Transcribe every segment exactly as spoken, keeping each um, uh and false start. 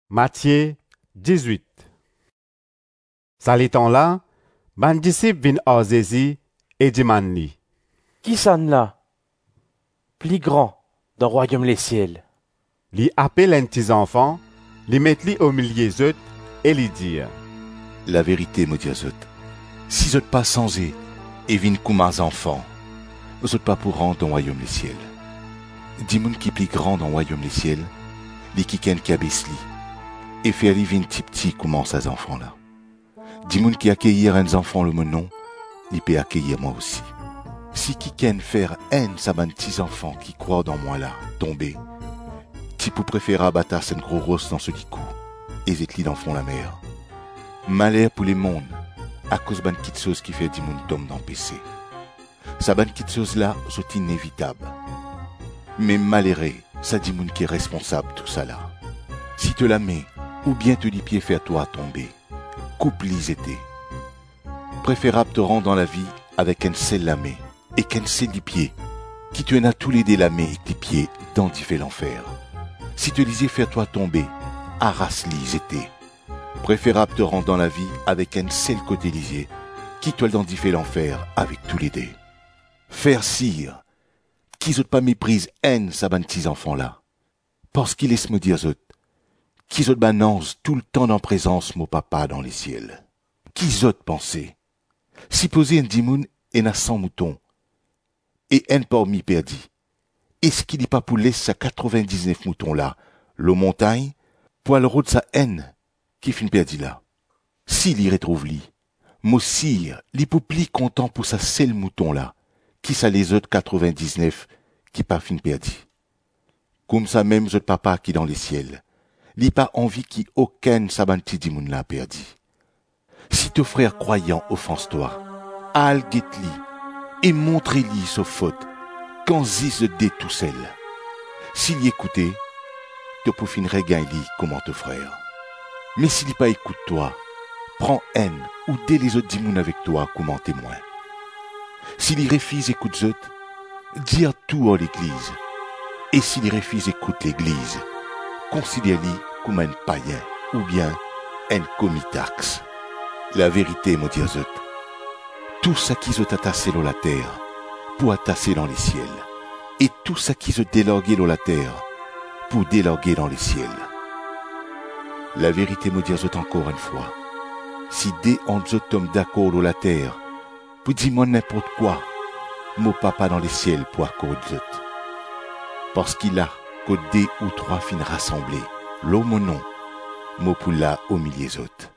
Matthieu dix-huit. Ça li temps là, ban disciple vin à Jésus et demande li. Qui s'en là? Plus grand dans le royaume les ciels. Li appelle un petit enfant, li met li au milieu d'eux et li dit. La vérité me dit à eux, si vous pas sans eux et vin comme un enfant, vous n'êtes pas pour rentrer dans le royaume les ciels. Dis-moi qui plus grand dans le royaume les ciels, li qui ken qui abaisse li, et faire li vin petit petit comme ces enfants là. Dis-moi qui accueillir un enfant le mon nom, li peut accueillir moi aussi. Si qui ken faire haine sa ban petits enfants qui croient dans moi là, tomber, ti pour préférer abattre un gros rosse dans ce qui coup, et zet li dans fond la mer. Malheur pour les mondes, à cause ban petite chose qui fait dis-moi tombe dans P C. Sa ban petite chose là, c'est inévitable. Mais malheureux, ça dit moun qui est responsable tout ça là. Si te la mets, ou bien te dis pied faire toi tomber, coupe les été. Préférable te rendre dans la vie avec un seul lamé et qu'un seul du pied, qui te n'a tous les dés lamés et tes pieds dans fait l'enfer. Si te lisais faire toi tomber, arrasse les été. Préférable te rendre dans la vie avec un seul côté lisier, qui te dans fait l'enfer avec tous les dés. Faire cire, qui zot pas méprise haine sa ban petits enfants là. Parce qu'il laisse me dire zot, qui zot banance tout le temps en présence mon papa dans les ciels. Qui zot penser, si poser un dimoun et n'a cent moutons, et un parmi perdu, est-ce qu'il n'est pas pour laisser sa quatre-vingt-dix-neuf moutons là, le montagne, pour le route sa haine, qui fin perdu là. S'il y retrouve li, mo sire, li pou pli content pour sa seul mouton là, qui ça les autres quatre-vingt-dix-neuf qui pas fin perdu. Comme ça même autres papa qui dans les ciels, li pas envie qui aucun sabanti dimoun l'a perdu. Si te frère croyant offense-toi, al get-li, et montrez-li sa faute, quand zis dé tout seul. S'il y écoutait, te pour fin regagne-li comment te frère. Mais s'il pas écoute toi, prends haine ou dès les autres dimoun avec toi comme témoin. S'il y refuse écoute zot, dire tout à l'église. Et s'il y refuse écoute l'église, considère-li comme un païen ou bien un comitax. La vérité me dit zot, tout ça qui zot attassé dans la terre, pour attasser dans les ciels, et tout ça qui zot délogué dans la terre, pour déloguer dans les ciels. La vérité me dit zot encore une fois, si dès on zot tombe d'accord dans la terre, pour dire-moi n'importe quoi, mon papa dans les ciels pour accorder zot. Parce qu'il a que deux ou trois fins rassemblées, l'homme non, mon poula au milieu zot.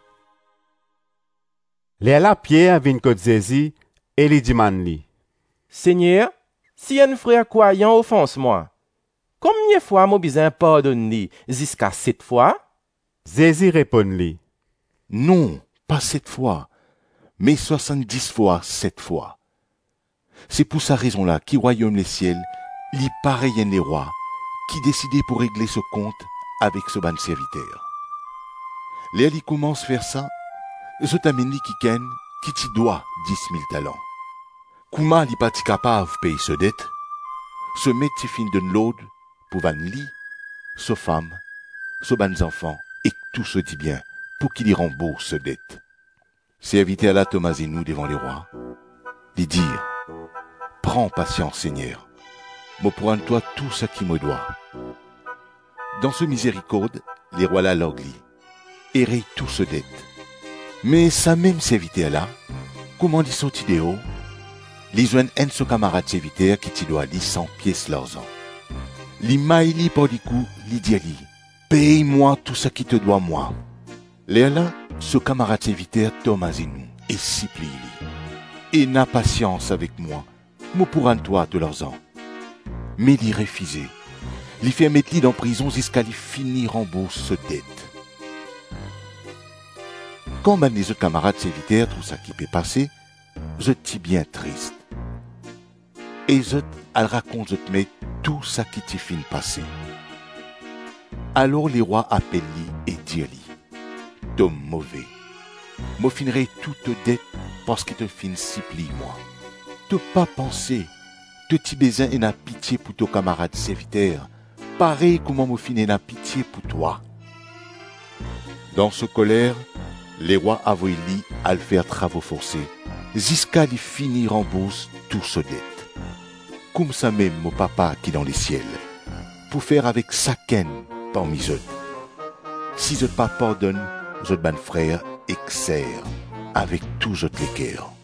Les la Pierre vin côté Jésus et li demande li. Seigneur, si un frère croyant offense moi, combien de fois mon besoin pardonne jusqu'à sept fois? Jésus répond li. Non, pas sept fois, mais soixante-dix fois sept fois. C'est pour sa raison-là qui royaume les ciels, li pareil un les rois, qui décidait pour régler ce compte avec ce ban serviteur. Léa li commence faire ça, je t'amène li qui ken, qui t'y doit dix mille talents. Comment li pas capable de payer ce dette? Ce métier fin de l'autre, pour van li, ce femme, ce ban enfants, et tout ce dit bien, pour qu'il y rembourse ce dette. Serviteur là Thomas et nous devant les rois, lui dire, prends patience Seigneur, me prends toi tout ce qui me doit. Dans ce miséricorde, les rois là l'orgli, errent tout ce dette. Mais ça même serviteur là, comment dit son idéo, les joignent un de ses camarades serviteurs qui t'y doit li cent pièces l'argent. Li maïli par du coup, li dit li, paye-moi tout ce qui te doit moi. Léa là, ce camarade serviteur Thomas et nous, et supplie li. Et n'a patience avec moi, me pourra toi de l'argent. Mais l'y refusé. L'y fait mettre li dans prison jusqu'à l'y finir rembourse ce dette. Quand ben les autres camarades serviteurs trouvent ça qui peut passer, je t'y bien triste. Et je elle raconte je mais tout ça qui t'y fin passer. Alors les rois appellent li et disent li. D'homme mauvais. Moi finirai toute dette parce que te fin supplie moi. Te pas penser, te ti besoin et n'a pitié pour ton camarade serviteur, pareil comment moi fin n'a pitié pour toi. Dans ce colère, les rois avaient li à le faire travaux forcés, jusqu'à lui finir en bourse tout ce dette. Comme ça même mon papa qui est dans les ciels, pour faire avec chacun parmi eux. Si je pas pardonne, je ban frère exerce avec tous autres les cœurs.